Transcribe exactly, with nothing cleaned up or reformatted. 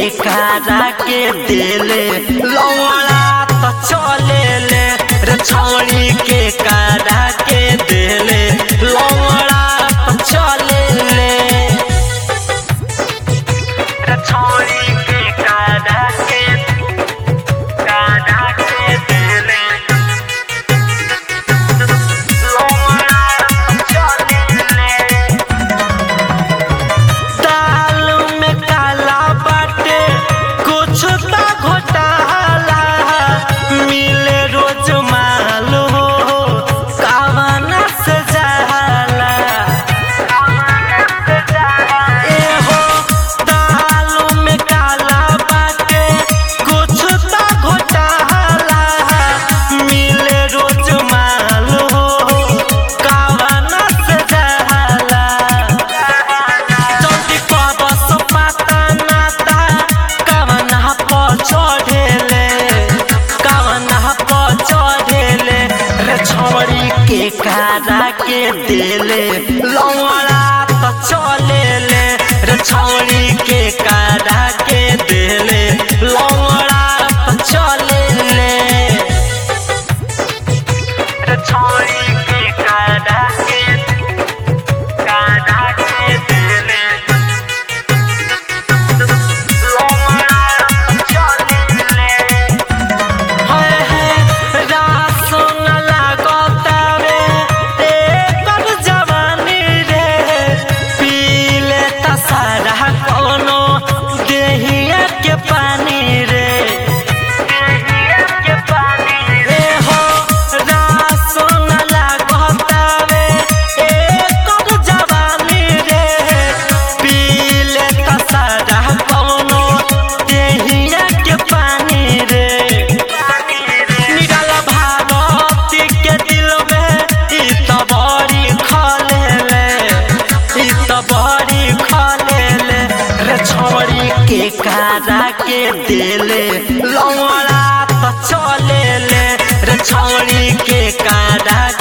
कारा के देले लौड़ा तो चले ले रे छौड़ी के कारा के देले लौड़ा तो चले ले रे छौड़ी के कारा के कारा के देले लौड़ा तो चले ले दाल में काला बाटे कुछ तो घोटाला मिले रोज माल हो कावना से जाला ए हो दाल में काला बाटे कुछ तो घोटाला मिले रोज माल हो कावना से जाला जल्दी कबस पाता नाता कावना पर चढ़ेले कावना पर चढ़ेले रे छौड़ी के कारा के देले लौड़ा तो चले ले रे छौड़ी के कारा के देले लौड़ा तो चले ले रे छौड़ी के कारा के कारा के देले लौड़ा तो चले ले हाय हाय रासो न लागतावे एकर जवानी रे पीले त सारा कोनो देहिया के पानी रे देहिया के पानी रे हो रासो न लागतावे एकर जवानी रे पीले त सारा कोनो देहिया के पानी रे निराला भारती के दिल में ई तो बड़ी खलेले ई तो बड़ी खलेले रे छौड़ी के कारा के देले लौड़ा तो चले ले रे छौड़ी के कारा